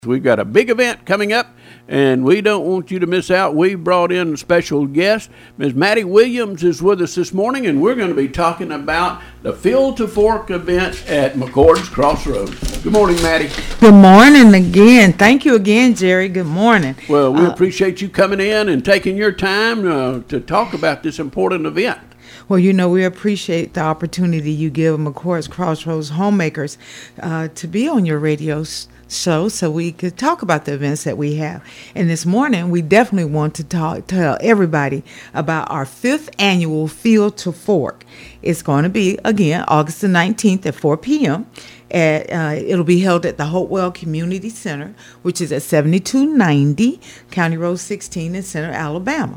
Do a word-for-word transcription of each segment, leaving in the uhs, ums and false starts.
We've got a big event coming up, and we don't want you to miss out. We brought in a special guest. Miz Maddie Williams is with us this morning, and we're going to be talking about the Field to Fork event at McCord's Crossroads. Good morning, Maddie. Good morning again. Thank you again, Jerry. Good morning. Well, we uh, appreciate you coming in and taking your time uh, to talk about this important event. Well, you know, we appreciate the opportunity you give McCord's Crossroads homemakers uh, to be on your radio show so we could talk about the events that we have. And this morning, we definitely want to talk, tell everybody about our fifth annual Field to Fork. It's going to be, again, August the nineteenth at four p.m. At, uh, it'll be held at the Hopewell Community Center, which is at seventy-two ninety County Road sixteen in Center, Alabama.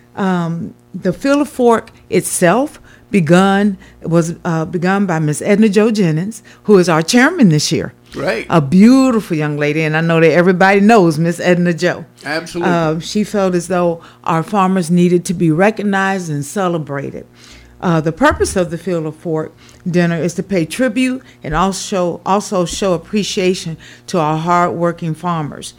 Um, the Field to Fork itself begun was uh, begun by Miss Edna Jo Jennings, who is our chairman this year. Right. A beautiful young lady, and I know that everybody knows Miss Edna Jo. Absolutely. Uh, she felt as though our farmers needed to be recognized and celebrated. Uh, the purpose of the Field to Fork dinner is to pay tribute and also also show appreciation to our hardworking farmers.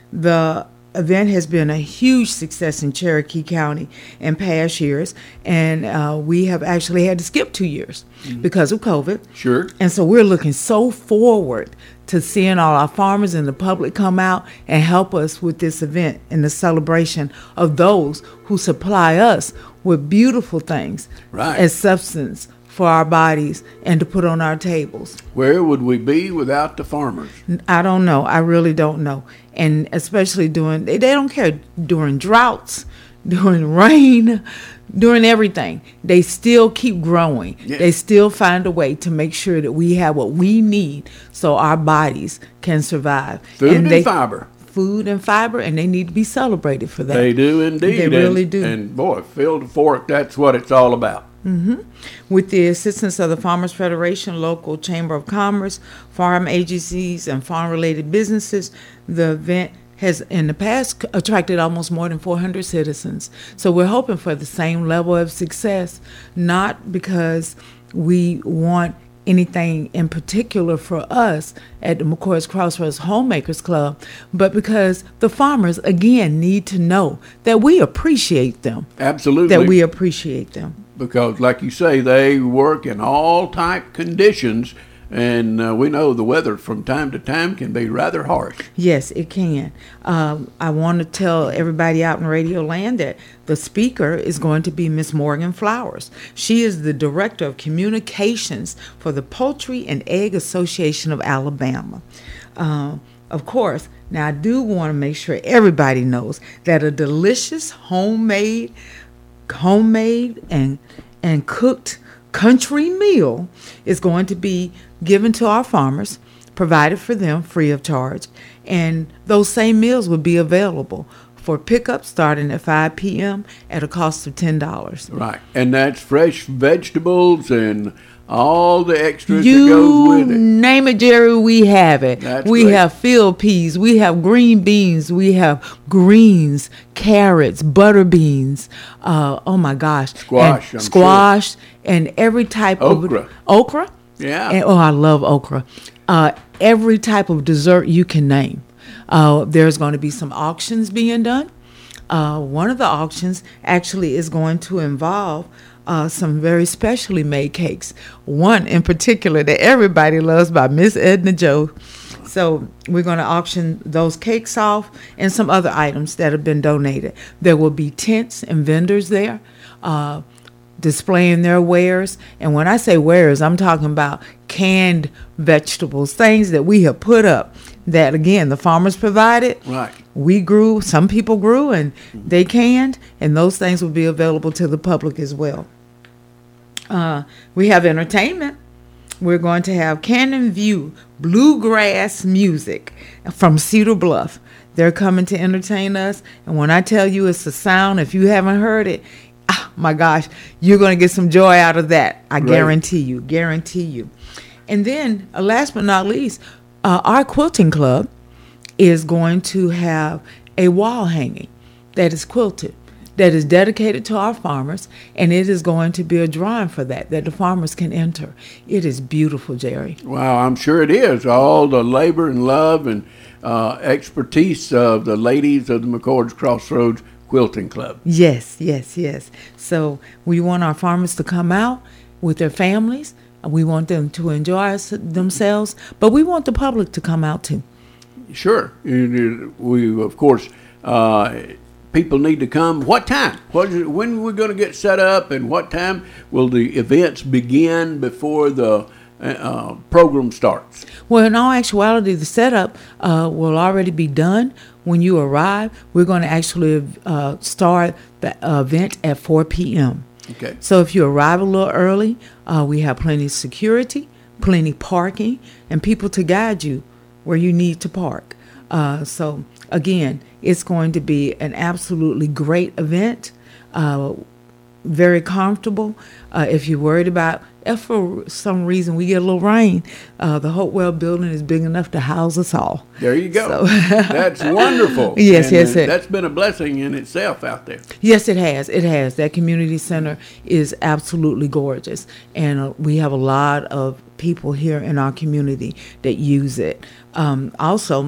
The event has been a huge success in Cherokee County in past years, and uh, we have actually had to skip two years mm-hmm. because of COVID. Sure. And so we're looking so forward to seeing all our farmers and the public come out and help us with this event and the celebration of those who supply us with beautiful things right. as substance for our bodies and to put on our tables. Where would we be without the farmers? I don't know. I really don't know. And especially during, they, they don't care during droughts, during rain, during everything. They still keep growing. Yeah. They still find a way to make sure that we have what we need so our bodies can survive. Food and, and they, fiber. Food and fiber, and they need to be celebrated for that. They do indeed. They really and, do. And boy, Field to Fork, that's what it's all about. Mm-hmm. With the assistance of the Farmers Federation, local Chamber of Commerce, farm agencies, and farm-related businesses, the event has in the past attracted almost more than four hundred citizens. So we're hoping for the same level of success, not because we want anything in particular for us at the McCord's Crossroads Homemakers Club, but because the farmers, again, need to know that we appreciate them. Absolutely. That we appreciate them. Because, like you say, they work in all type conditions, and uh, we know the weather from time to time can be rather harsh. Yes, it can. Um, I want to tell everybody out in Radio Land that the speaker is going to be Miss Morgan Flowers. She is the Director of Communications for the Poultry and Egg Association of Alabama. Uh, of course, now I do want to make sure everybody knows that a delicious homemade homemade and and cooked country meal is going to be given to our farmers, provided for them free of charge, and those same meals will be available for pickup starting at five p.m. at a cost of ten dollars. Right, and that's fresh vegetables and all the extras you that goes with it. Name it, Jerry, we have it. That's we great. have field peas, we have green beans, we have greens, carrots, butter beans, uh, oh my gosh. Squash, and I'm Squash, sure. and every type Okra. of... Okra? Yeah. And, oh, I love okra. Uh, every type of dessert you can name. Uh, there's going to be some auctions being done. Uh, one of the auctions actually is going to involve Uh, some very specially made cakes. One in particular that everybody loves by Miss Edna Jo. So we're going to auction those cakes off and some other items that have been donated. There will be tents and vendors there uh, displaying their wares. And when I say wares, I'm talking about canned vegetables, things that we have put up that, again, the farmers provided. Right. We grew, some people grew, and they canned, and those things will be available to the public as well. Uh, we have entertainment. We're going to have Cannon View Bluegrass Music from Cedar Bluff. They're coming to entertain us, and when I tell you it's a sound, if you haven't heard it, ah, my gosh, you're going to get some joy out of that. I right. guarantee you, guarantee you. And then, uh, last but not least, uh, our quilting club is going to have a wall hanging that is quilted, that is dedicated to our farmers, and it is going to be a drawing for that, that the farmers can enter. It is beautiful, Jerry. Wow, I'm sure it is. All the labor and love and uh, expertise of the ladies of the McCord's Crossroads Quilting Club. Yes, yes, yes. So we want our farmers to come out with their families. We want them to enjoy themselves, but we want the public to come out too. Sure. We, of course, uh, people need to come. What time? What is it, when we're going to get set up, and what time will the events begin before the uh, program starts? Well, in all actuality, the setup uh, will already be done. When you arrive, we're going to actually uh, start the event at four p.m. Okay. So if you arrive a little early, uh, we have plenty of security, plenty parking, and people to guide you where you need to park. Uh, so again, it's going to be an absolutely great event, uh, very comfortable. Uh, if you're worried about, if for some reason we get a little rain, uh, the Hopewell building is big enough to house us all. There you go. So That's wonderful. Yes, and yes, uh, it, that's been a blessing in itself out there. Yes, it has. It has. That community center is absolutely gorgeous, and uh, we have a lot of people here in our community that use it. Um, also,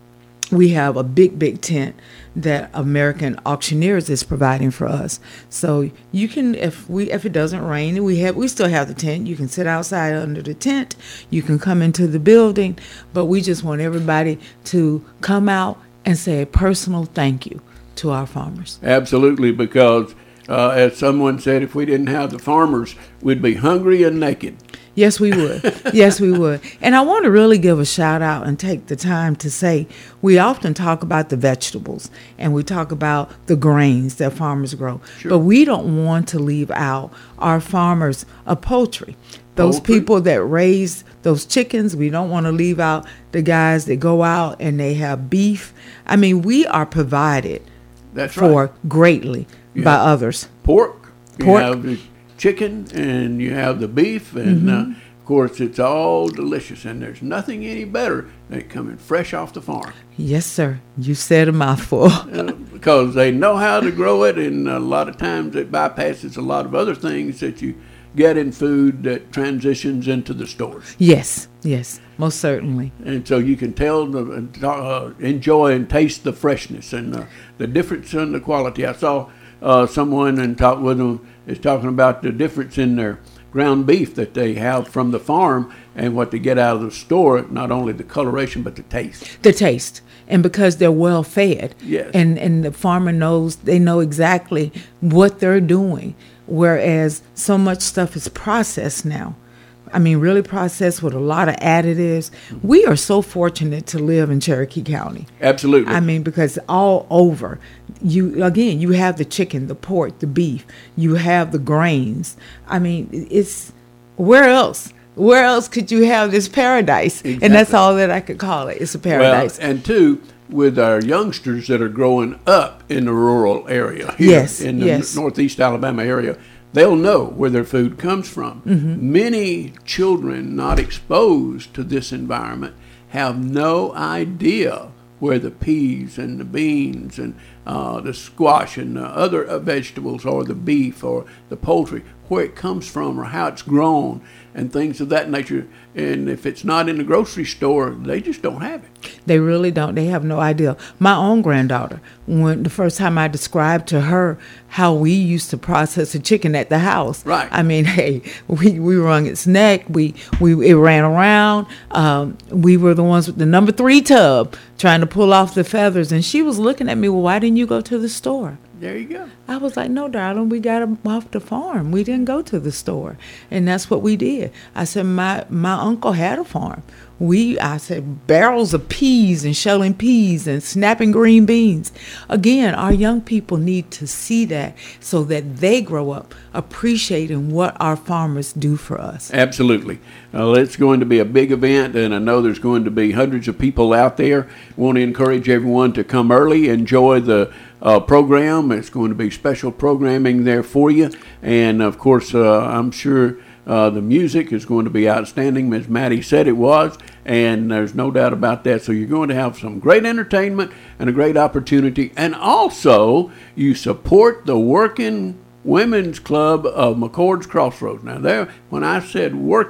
we have a big, big tent that American Auctioneers is providing for us. So you can, if we, if it doesn't rain, we have, we still have the tent. You can sit outside under the tent. You can come into the building, but we just want everybody to come out and say a personal thank you to our farmers. Absolutely, because uh, as someone said, if we didn't have the farmers, we'd be hungry and naked. Yes, we would. Yes, we would. And I want to really give a shout out and take the time to say we often talk about the vegetables and we talk about the grains that farmers grow. Sure. But we don't want to leave out our farmers of poultry. Those Poultry. people that raise those chickens, we don't want to leave out the guys that go out and they have beef. I mean, we are provided That's for right. greatly You by have others. Pork. Pork. You have the chicken, and you have the beef, and Mm-hmm. uh, of course it's all delicious, and there's nothing any better than it coming fresh off the farm. Yes, sir. You said a mouthful. uh, because they know how to grow it, and a lot of times it bypasses a lot of other things that you get in food that transitions into the stores. Yes, yes, most certainly. And so you can tell, the, uh, enjoy and taste the freshness and uh, the difference in the quality. I saw uh, someone and talked with them is talking about the difference in their ground beef that they have from the farm and what they get out of the store, not only the coloration, but the taste. The taste. And because they're well fed. Yes. And and the farmer knows, they know exactly what they're doing. Whereas so much stuff is processed now. I mean, really processed with a lot of additives. We are so fortunate to live in Cherokee County. Absolutely. I mean, because all over, you again, you have the chicken, the pork, the beef. You have the grains. I mean, it's where else? Where else could you have this paradise? Exactly. And that's all that I could call it. It's a paradise. Well, and two, with our youngsters that are growing up in the rural area here Yes, in the yes. northeast Alabama area, they'll know where their food comes from. Mm-hmm. Many children not exposed to this environment have no idea where the peas and the beans and uh, the squash and the other uh, vegetables or the beef or the poultry, where it comes from or how it's grown and things of that nature. And if it's not in the grocery store, they just don't have it. They really don't. They have no idea. My own granddaughter, when the first time I described to her how we used to process a chicken at the house. Right. I mean, hey, we, we wrung its neck. We, we it ran around. Um, we were the ones with the number three tub trying to pull off the feathers. And she was looking at me, well, why didn't you go to the store? There you go. I was like, no, darling, we got them off the farm. We didn't go to the store. And that's what we did. I said, my, my uncle had a farm. We, I said, barrels of peas and shelling peas and snapping green beans. Again, our young people need to see that so that they grow up appreciating what our farmers do for us. Absolutely. Uh, it's going to be a big event, and I know there's going to be hundreds of people out there. Want to encourage everyone to come early, enjoy the uh, program. It's going to be special programming there for you. And, of course, uh, I'm sure Uh, the music is going to be outstanding. Miz Maddie said it was, and there's no doubt about that. So you're going to have some great entertainment and a great opportunity. And also, you support the Working Women's Club of McCord's Crossroads. Now, there, when I said working,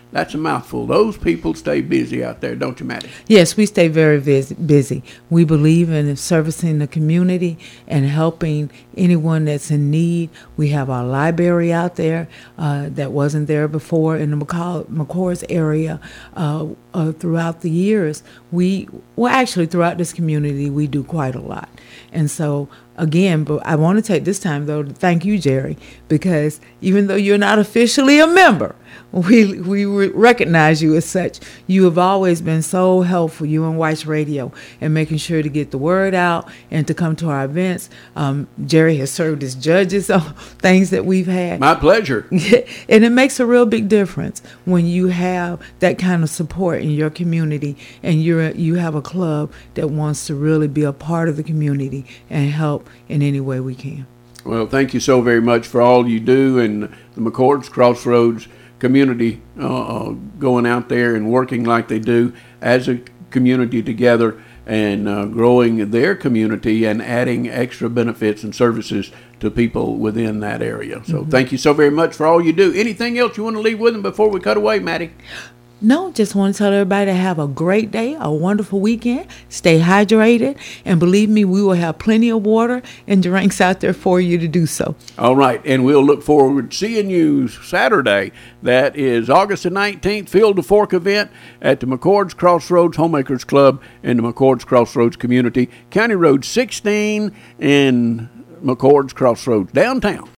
That's a mouthful. Those people stay busy out there, don't you, Maddie? Yes, we stay very vis- busy. We believe in servicing the community and helping anyone that's in need. We have our library out there uh, that wasn't there before in the McCall- McCourts area. Uh, uh, throughout the years, we, well, actually throughout this community, we do quite a lot. And so, again, but I want to take this time, though, to thank you, Jerry, because even though you're not officially a member, we we recognize you as such. You have always been so helpful, you and Weiss Radio, in making sure to get the word out and to come to our events. Um, Jerry has served as judges on things that we've had. My pleasure. And it makes a real big difference when you have that kind of support in your community, and you're you have a club that wants to really be a part of the community and help in any way we can. Well, thank you so very much for all you do, and the McCourts Crossroads community uh, going out there and working like they do as a community together, and uh, growing their community and adding extra benefits and services to people within that area. So mm-hmm. Thank you so very much for all you do. Anything else you want to leave with them before we cut away, Maddie? No, just want to tell everybody to have a great day, a wonderful weekend. Stay hydrated. And believe me, we will have plenty of water and drinks out there for you to do so. All right. And we'll look forward to seeing you Saturday. That is August the nineteenth, Field to Fork event at the McCourts Crossroads Homemakers Club in the McCourts Crossroads community. County Road sixteen in McCourts Crossroads, downtown.